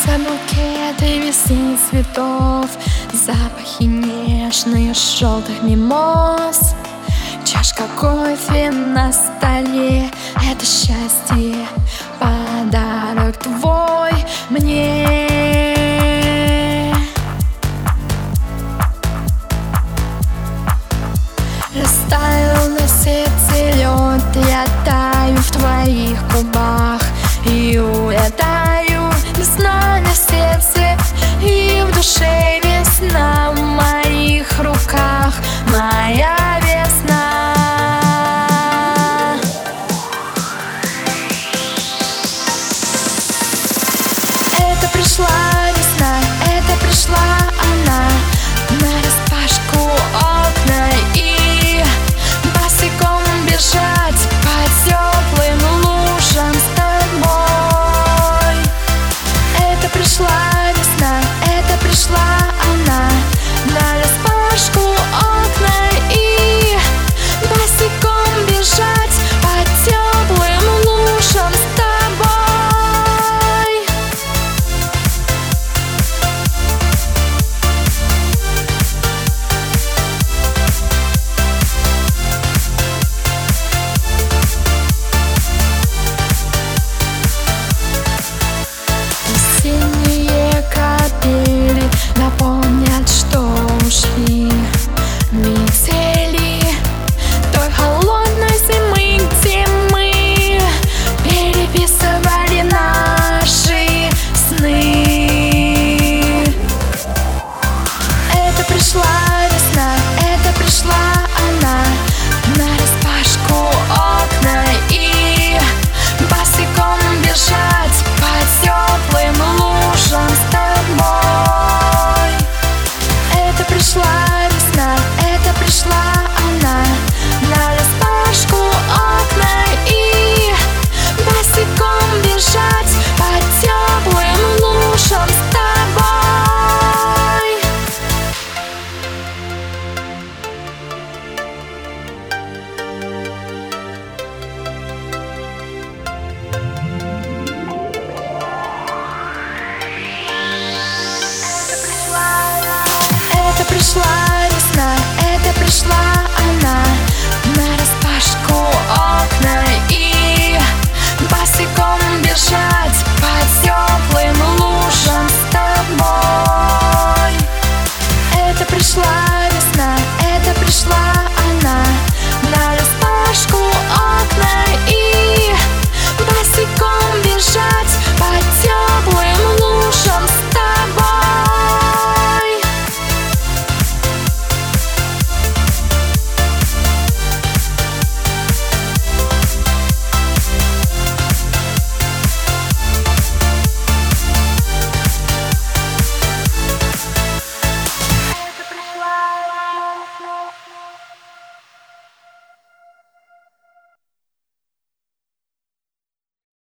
За букеты весны цветов, запахи нежные желтых мимоз. Чашка кофе на столе — это счастье, подарок твой мне. Растаял на сердце лед, я таю в твоих губах и улетаю. Весна на сердце и в душе весна, в моих руках моя весна. Это пришла весна, это пришла она, нараспашку окна и босиком бежать по теплым лужам с тобой. Это пришла весна, это пришла она, нараспашку окна и босиком бежать по теплым лужам с тобой. Осенние капели напомнят, что ушли метели той холодной зимы, где мы переписывали наши сны. Это пришла весна, это пришла она, нараспашку окна и босиком бежать по теплым лужам с тобой. Это пришла весна, это пришла она, нараспашку окна и босиком бежать по теплым лужам с тобой. Это пришла весна, это пришла